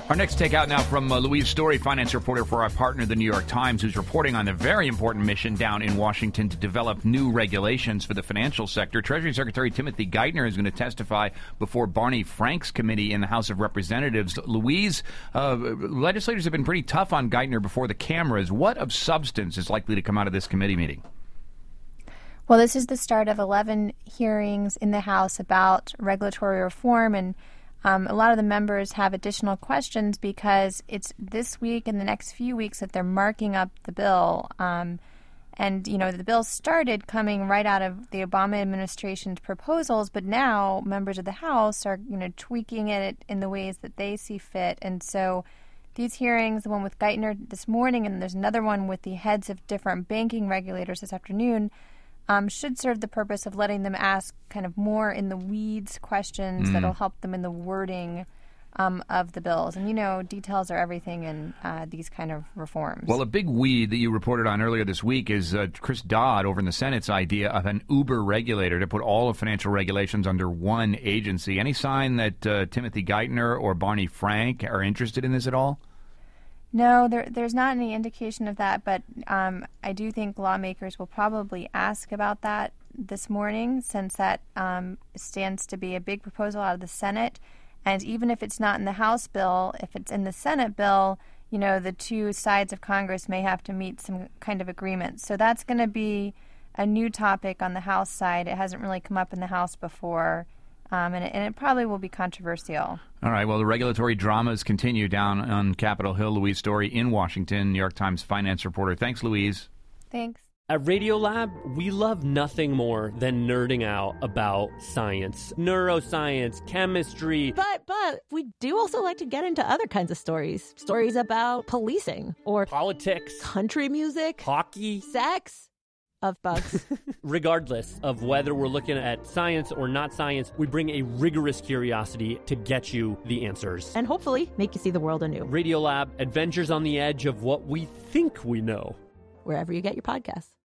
Our next takeout now from Louise Story, finance reporter for our partner, the New York Times, who's reporting on the very important mission down in Washington to develop new regulations for the financial sector. Treasury Secretary Timothy Geithner is going to testify before Barney Frank's committee in the House of Representatives. Louise, legislators have been pretty tough on Geithner before the cameras. What of substance is likely to come out of this committee meeting? Well, this is the start of 11 hearings in the House about regulatory reform, and a lot of the members have additional questions because it's this week and the next few weeks that they're marking up the bill. And, you know, the bill started coming right out of the Obama administration's proposals, but now members of the House are, you know, tweaking it in the ways that they see fit. And so these hearings, the one with Geithner this morning, and there's another one with the heads of different banking regulators this afternoon, should serve the purpose of letting them ask kind of more in the weeds questions that'll help them in the wording of the bills. And, you know, details are everything in these kind of reforms. Well, a big weed that you reported on earlier this week is Chris Dodd over in the Senate's idea of an uber regulator to put all of financial regulations under one agency. Any sign that Timothy Geithner or Barney Frank are interested in this at all? No, there's not any indication of that, but I do think lawmakers will probably ask about that this morning, since that stands to be a big proposal out of the Senate. And even if it's not in the House bill, if it's in the Senate bill, you know, the two sides of Congress may have to meet some kind of agreement. So that's going to be a new topic on the House side. It hasn't really come up in the House before. And it probably will be controversial. All right. Well, the regulatory dramas continue down on Capitol Hill. Louise Story in Washington, New York Times finance reporter. Thanks, Louise. Thanks. At Radiolab, we love nothing more than nerding out about science, neuroscience, chemistry. But we do also like to get into other kinds of stories. Stories about policing or politics, country music, hockey, sex. Of bugs. Regardless of whether we're looking at science or not science, we bring a rigorous curiosity to get you the answers. And hopefully make you see the world anew. Radiolab, adventures on the edge of what we think we know. Wherever you get your podcasts.